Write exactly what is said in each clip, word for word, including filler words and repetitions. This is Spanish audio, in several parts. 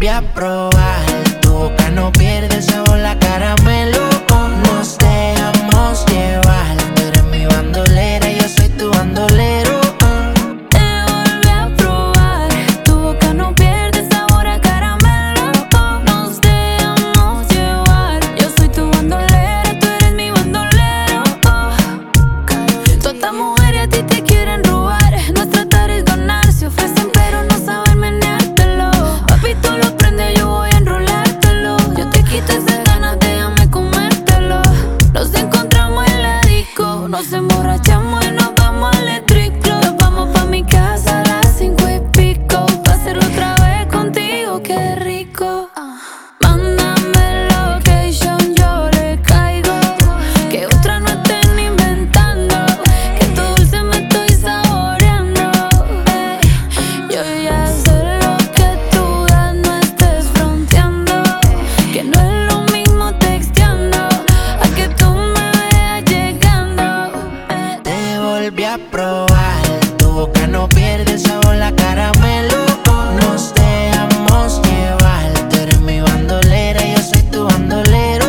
volví a probar. Tu boca no pierde sabor a caramelo. Nos dejamos llevar. Tú eres mi bandolera, yo soy tu bandolero. Te volví a probar. Tu boca no pierde sabor a caramelo. Nos dejamos llevar. Yo soy tu bandolera, tú eres mi bandolero. Todas estas mujeres a ti te quieren robar. No es tratar, es ganar. Se ofrecen pero no saben meneártelo. Papi, tú lo prendes, yo voy a enrolártelo. Yo te quito esas ganas, déjame comértelo. Nos encontramos en la disco, nos emborrachamos y nos vamos al electric club. Nos vamos pa' mi casa a las cinco y pico, pa' hacerlo otra vez contigo, qué rico. Mándame location, yo le caigo. Que otra no estén inventando, que tu dulce me estoy saboreando. Ey, yo ya sé lo que tú das, no estés fronteando. Que no es lo mismo texteando a que tú me veas llegando. Ey. Te volví a probar. Tu boca no pierde sabor a caramelo. Nos dejamos llevar. Tú eres mi bandolera, yo soy tu bandolero.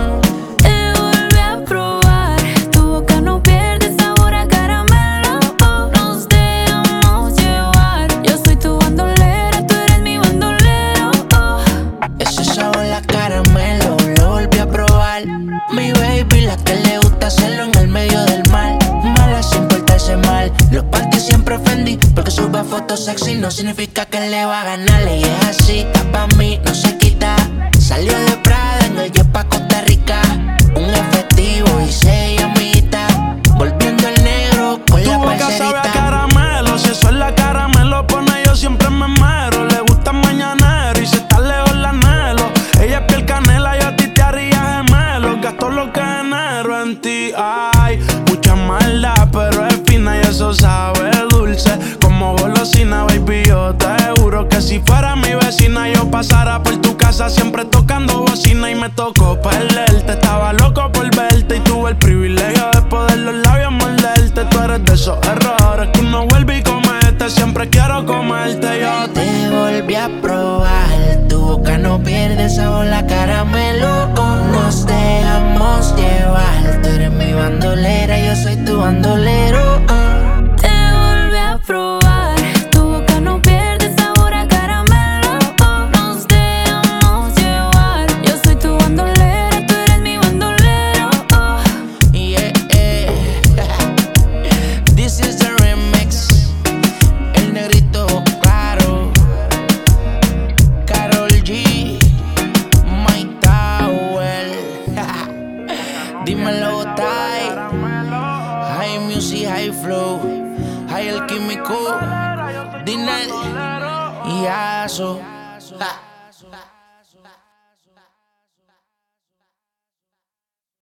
Te volví a probar. Tu boca no pierde sabor a caramelo. Nos dejamos llevar. Yo soy tu bandolera, tú eres mi bandolero. Ese sabor a caramelo lo volví a probar. Mi baby, la que le gusta hacerlo en el medio del mar. Mala sin portarse mal. Los parties siempre ofendí, porque sube fotos sexy no significa que le va a ganar. Y es así, está pa' mí, no se quita. Salió de Prada en el jet pa' Costa Rica. Un efectivo y seis llamitas. Volviendo el negro con Tu la boca sabe a parcerita. caramelo. Si eso es la caramelo pone, yo siempre me mero. Le gusta mañanero y si está lejos la anhelo. Ella es piel canela, yo a ti te haría gemelo. Gasto lo que genero en ti. Ay, mucha maldad, pero es fina y eso sabe dulce. Como golosina, baby, yo te juro que si fuera mi vecina yo pasara por tu casa siempre tocando bocina. Y me tocó perderte, estaba loco por verte y tuve el privilegio de poder los labios morderte. Tú eres de esos errores que uno vuelve y comete. Siempre quiero comerte, yo te... Te volví a probar. Tu boca no pierde sabor a caramelo. Nos dejamos llevar. Tú eres mi bandolera, yo soy tu bandolero. Te volví a probar. Tu boca no pierde sabor a caramelo. Nos dejamos llevar. Yo soy tu bandolera, tú eres mi bandolero. Yeah, yeah. This is the remix. El negrito claro. Karol G. Mike Tower. Dímelo, Tai. High music, high flow. High el químico. Dinel. Y Aso. Ja.